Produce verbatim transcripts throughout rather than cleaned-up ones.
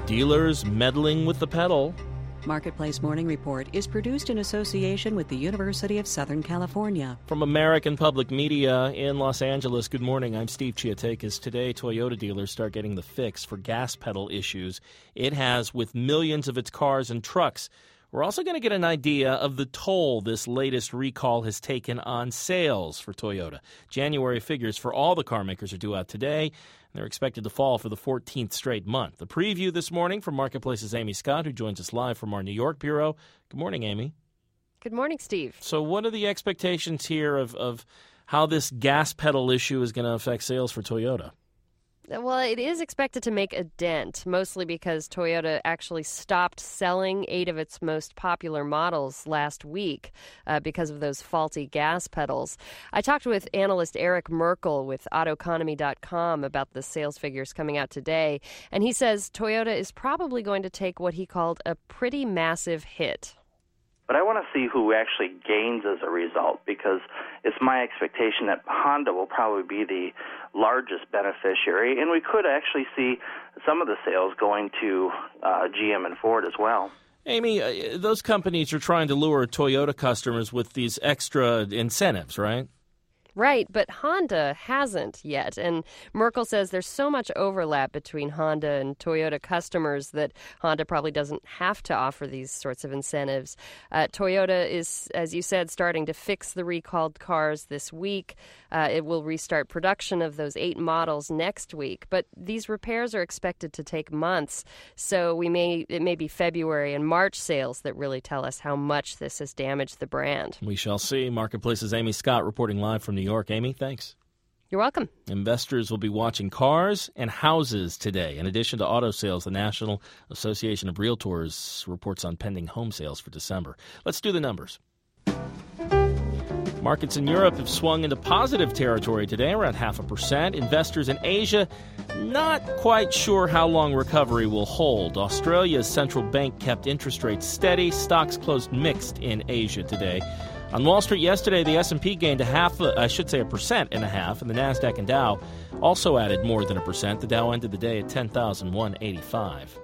Dealers meddling with the pedal. Marketplace Morning Report is produced in association with the University of Southern California. From American Public Media in Los Angeles, good morning. I'm Steve Chiatakis. Today, Toyota dealers start getting the fix for gas pedal issues it has with millions of its cars and trucks. We're also going to get an idea of the toll this latest recall has taken on sales for Toyota. January figures for all the car makers are due out today. They're expected to fall for the fourteenth straight month. The preview this morning from Marketplace's Amy Scott, who joins us live from our New York bureau. Good morning, Amy. Good morning, Steve. So what are the expectations here of, of how this gas pedal issue is going to affect sales for Toyota? Well, it is expected to make a dent, mostly because Toyota actually stopped selling eight of its most popular models last week uh, because of those faulty gas pedals. I talked with analyst Eric Merkel with Autoeconomy dot com about the sales figures coming out today, and he says Toyota is probably going to take what he called a pretty massive hit. But I want to see who actually gains as a result, because it's my expectation that Honda will probably be the largest beneficiary, and we could actually see some of the sales going to uh, G M and Ford as well. Amy, uh, those companies are trying to lure Toyota customers with these extra incentives, right? Right, but Honda hasn't yet. And Merkel says there's so much overlap between Honda and Toyota customers that Honda probably doesn't have to offer these sorts of incentives. Uh, Toyota is, as you said, starting to fix the recalled cars this week. Uh, it will restart production of those eight models next week. But these repairs are expected to take months. So we may it may be February and March sales that really tell us how much this has damaged the brand. We shall see. Marketplace's Amy Scott reporting live from New York. New York. Amy, thanks. You're welcome. Investors will be watching cars and houses today. In addition to auto sales, the National Association of Realtors reports on pending home sales for December. Let's do the numbers. Markets in Europe have swung into positive territory today, around half a percent. Investors in Asia not quite sure how long recovery will hold. Australia's central bank kept interest rates steady. Stocks closed mixed in Asia today. On Wall Street yesterday, the S and P gained a half, I should say a percent and a half, and the NASDAQ and Dow also added more than a percent. The Dow ended the day at ten thousand one hundred eighty-five.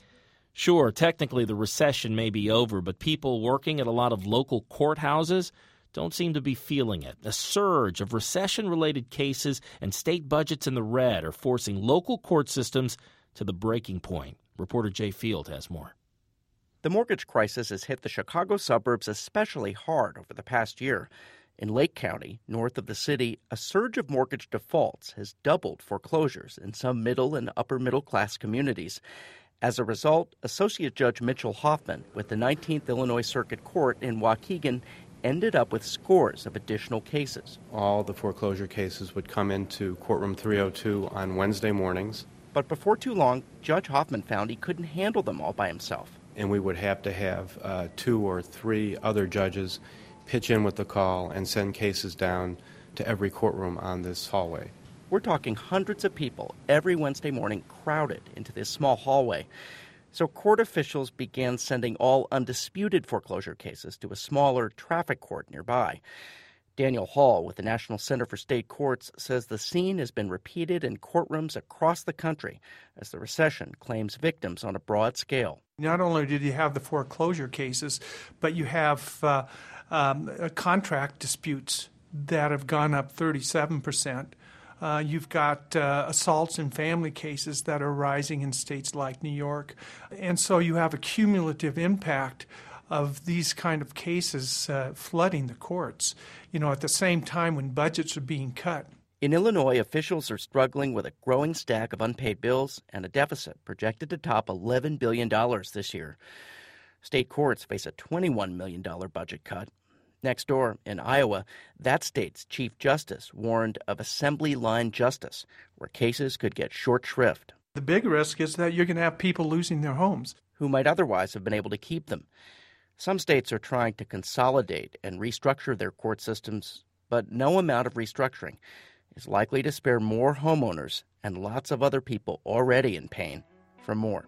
Sure, technically the recession may be over, but people working at a lot of local courthouses don't seem to be feeling it. A surge of recession-related cases and state budgets in the red are forcing local court systems to the breaking point. Reporter Jay Field has more. The mortgage crisis has hit the Chicago suburbs especially hard over the past year. In Lake County, north of the city, a surge of mortgage defaults has doubled foreclosures in some middle and upper middle class communities. As a result, Associate Judge Mitchell Hoffman with the nineteenth Illinois Circuit Court in Waukegan ended up with scores of additional cases. All the foreclosure cases would come into courtroom three oh two on Wednesday mornings. But before too long, Judge Hoffman found he couldn't handle them all by himself. And we would have to have uh, two or three other judges pitch in with the call and send cases down to every courtroom on this hallway. We're talking hundreds of people every Wednesday morning crowded into this small hallway. So court officials began sending all undisputed foreclosure cases to a smaller traffic court nearby. Daniel Hall with the National Center for State Courts says the scene has been repeated in courtrooms across the country as the recession claims victims on a broad scale. Not only did you have the foreclosure cases, but you have uh, um, contract disputes that have gone up thirty-seven percent. Uh, you've got uh, assaults and family cases that are rising in states like New York. And so you have a cumulative impact of these kind of cases uh, flooding the courts, you know, at the same time when budgets are being cut. In Illinois, officials are struggling with a growing stack of unpaid bills and a deficit projected to top eleven billion dollars this year. State courts face a twenty-one million dollars budget cut. Next door, in Iowa, that state's Chief Justice warned of assembly line justice, where cases could get short shrift. The big risk is that you're going to have people losing their homes who might otherwise have been able to keep them. Some states are trying to consolidate and restructure their court systems, but no amount of restructuring is likely to spare more homeowners and lots of other people already in pain from more.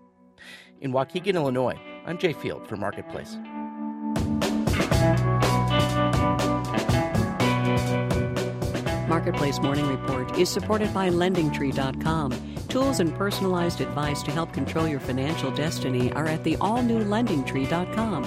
In Waukegan, Illinois, I'm Jay Field for Marketplace. Marketplace Morning Report is supported by Lending Tree dot com. Tools and personalized advice to help control your financial destiny are at the all new lending tree dot com.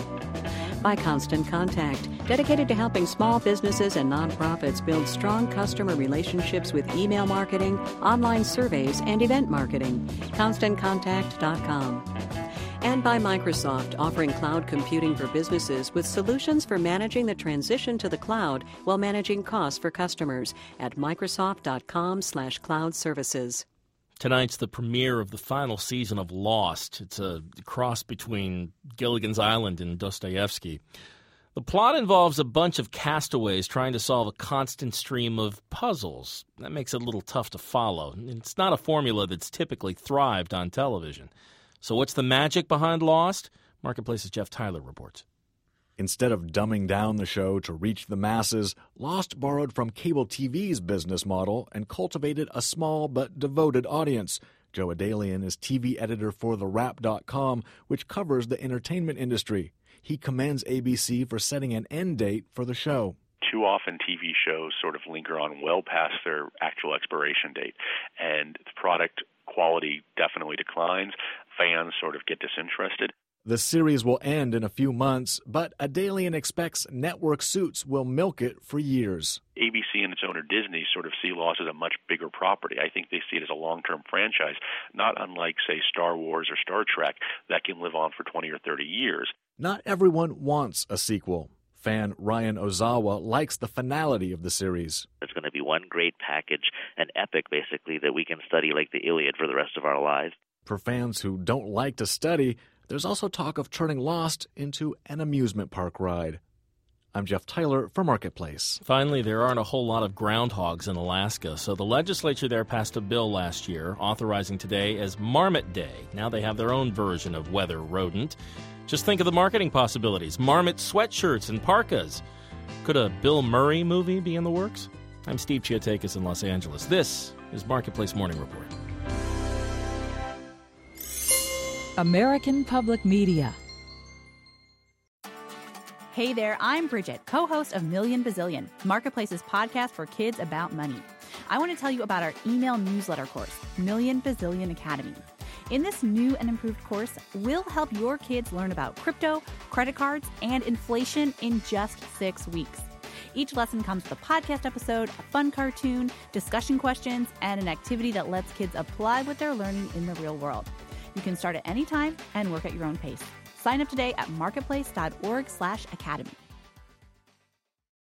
By Constant Contact, dedicated to helping small businesses and nonprofits build strong customer relationships with email marketing, online surveys, and event marketing. constant contact dot com. And by Microsoft, offering cloud computing for businesses with solutions for managing the transition to the cloud while managing costs for customers at microsoft dot com slash cloud services. Tonight's the premiere of the final season of Lost. It's a cross between Gilligan's Island and Dostoevsky. The plot involves a bunch of castaways trying to solve a constant stream of puzzles. That makes it a little tough to follow. It's not a formula that's typically thrived on television. So what's the magic behind Lost? Marketplace's Jeff Tyler reports. Instead of dumbing down the show to reach the masses, Lost borrowed from cable T V's business model and cultivated a small but devoted audience. Joe Adalian is T V editor for the wrap dot com, which covers the entertainment industry. He commends A B C for setting an end date for the show. Too often T V shows sort of linger on well past their actual expiration date, and the product quality definitely declines. Fans sort of get disinterested. The series will end in a few months, but Adalian expects network suits will milk it for years. A B C and its owner Disney sort of see Lost as a much bigger property. I think they see it as a long-term franchise, not unlike, say, Star Wars or Star Trek, that can live on for twenty or thirty years. Not everyone wants a sequel. Fan Ryan Ozawa likes the finality of the series. It's going to be one great package, an epic, basically, that we can study like the Iliad for the rest of our lives. For fans who don't like to study, there's also talk of turning Lost into an amusement park ride. I'm Jeff Tyler for Marketplace. Finally, there aren't a whole lot of groundhogs in Alaska, so the legislature there passed a bill last year authorizing today as Marmot Day. Now they have their own version of weather rodent. Just think of the marketing possibilities. Marmot sweatshirts and parkas. Could a Bill Murray movie be in the works? I'm Steve Chiatakis in Los Angeles. This is Marketplace Morning Report. American Public Media. Hey there, I'm Bridget, co-host of Million Bazillion, Marketplace's podcast for kids about money. I want to tell you about our email newsletter course, Million Bazillion Academy. In this new and improved course, we'll help your kids learn about crypto, credit cards, and inflation in just six weeks. Each lesson comes with a podcast episode, a fun cartoon, discussion questions, and an activity that lets kids apply what they're learning in the real world. You can start at any time and work at your own pace. Sign up today at marketplace dot org slash academy.